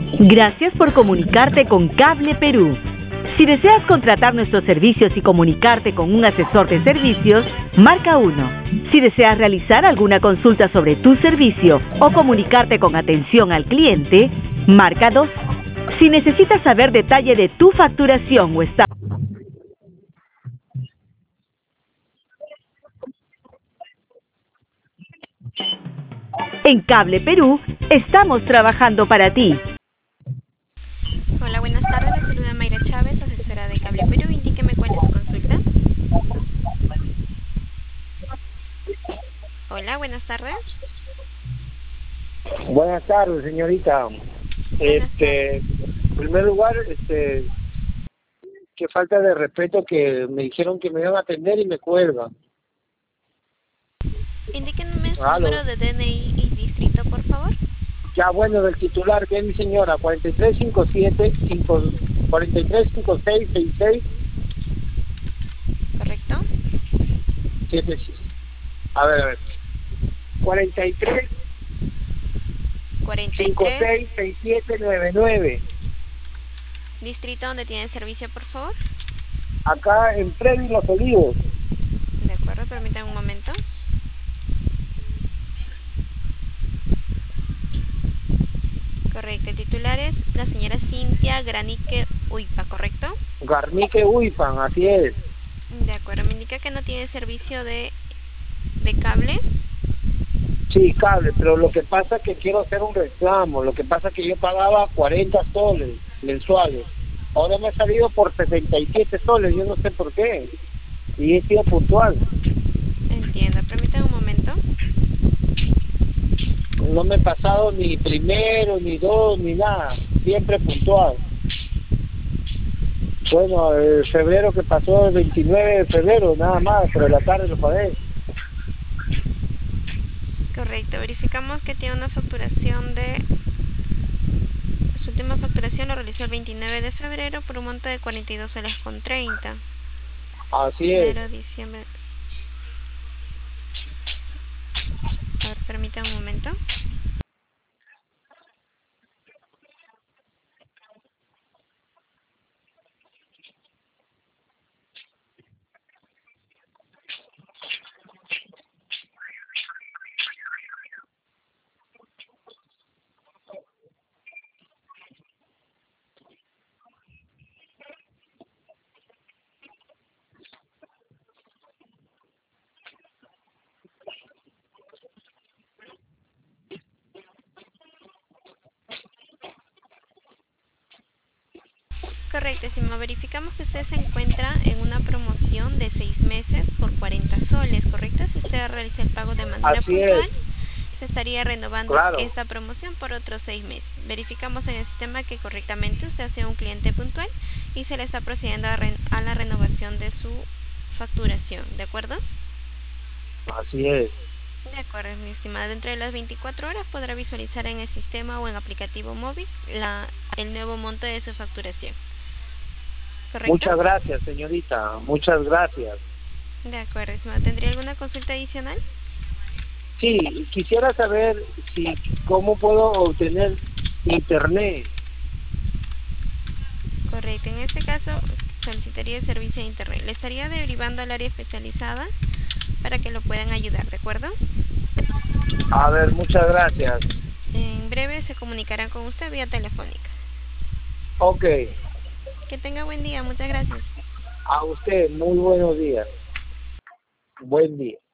Gracias por comunicarte con Cable Perú. Si deseas contratar nuestros servicios y comunicarte con un asesor de servicios, marca 1. Si deseas realizar alguna consulta sobre tu servicio o comunicarte con atención al cliente, marca 2. Si necesitas saber detalle de tu facturación o estado en Cable Perú, estamos trabajando para ti. Hola, buenas tardes. Le saluda Mayra Chávez, asesora de Cable Perú. Indíqueme cuál es su consulta. Hola, buenas tardes. Buenas tardes, señorita. Buenas tardes. En primer lugar, qué falta de respeto que me dijeron que me iban a atender y me cuelgan. Indíqueme su Aló. número de DNI y distrito, por favor. Ya bueno, del titular, que es mi señora, 4357-4356-66. ¿Correcto? A ver. 43. 4356-6799. Distrito donde tiene servicio, por favor. Acá en Freddy Los Olivos. De acuerdo, permítame un momento. Correcto, el titular es la señora Cintia Granique Uipa, ¿correcto? Garnique Huipan, así es. De acuerdo, me indica que no tiene servicio de cable. Sí, cable, pero lo que pasa es que quiero hacer un reclamo. Lo que pasa es que yo pagaba 40 soles mensuales. Ahora me ha salido por 67 soles, yo no sé por qué. Y he sido puntual. Entiendo, permítame un momento. No me he pasado ni primero, ni dos, ni nada. Siempre puntual. Bueno, el febrero que pasó, el 29 de febrero, nada más, pero la tarde lo pagué. Correcto, verificamos que tiene una facturación de... Su última facturación lo realizó el 29 de febrero por un monto de 42 soles con 30. Así es. Enero, diciembre... A ver, permítame un momento. Correcto, estimado. Verificamos que usted se encuentra en una promoción de 6 meses por 40 soles, ¿correcto? Si usted realiza el pago de manera Así es, puntual, se estaría renovando claro. esta promoción por otros 6 meses. Verificamos en el sistema que correctamente usted ha sido un cliente puntual y se le está procediendo a la renovación de su facturación, ¿de acuerdo? Así es. De acuerdo, mi estimada. Dentro de las 24 horas podrá visualizar en el sistema o en aplicativo móvil el nuevo monto de su facturación. ¿Correcto? Muchas gracias, señorita. Muchas gracias. De acuerdo, estimado. ¿Tendría alguna consulta adicional? Sí, quisiera saber cómo puedo obtener internet. Correcto. En este caso, solicitaría el servicio de internet. Le estaría derivando al área especializada para que lo puedan ayudar, ¿de acuerdo? A ver, muchas gracias. En breve se comunicarán con usted vía telefónica. Ok, Que tenga buen día. Muchas gracias. a usted, muy buenos días. Buen día.